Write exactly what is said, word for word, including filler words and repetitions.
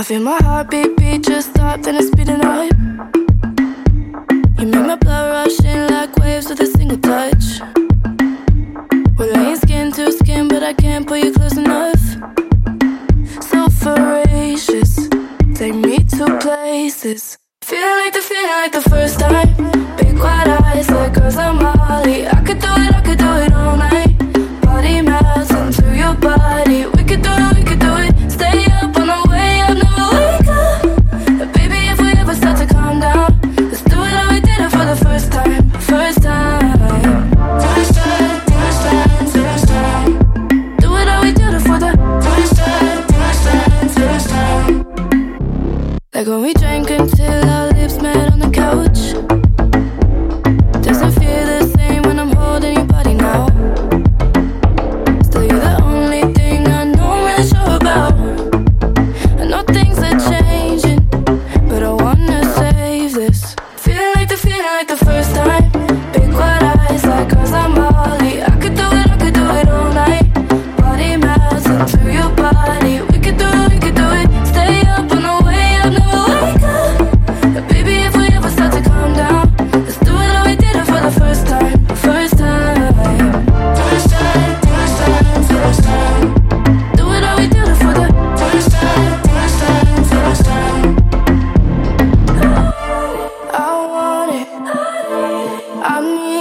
I feel my heartbeat beat just stopped and it's speeding up. You make my blood rush in like waves with a single touch. We're laying skin to skin, but I can't pull you close enough. So voracious, take me to places. Feeling like the feeling like the first time. Big wide eyes like girls on Molly. I could do it, I could do it all night. Body melting through your body. We could do it, we could do it. Stay up on the way up, never wake up. And baby, if we ever start to calm down, let's do it how we did it for the first time. First time. First time, first time, first time. Do it how we did it for the first time. First time, first time. Like when we drank until our lips met on the couch. Doesn't feel the same when I'm holding your body now. Still you're the only thing I know I'm really sure about. I know things are changing, but I wanna save this. Feeling like the feeling like the first time. Big wide eyes like girls on Molly. I could do it, I could do it all night. Body melting through your body. We could do it, we could do it. Stay up on the way up, never wake up. And baby, if we ever start to calm down, let's do it how we did it for the first time. First time. First time, first time, first time. Do it how we did it for the first time. First time, first time. I want it, I need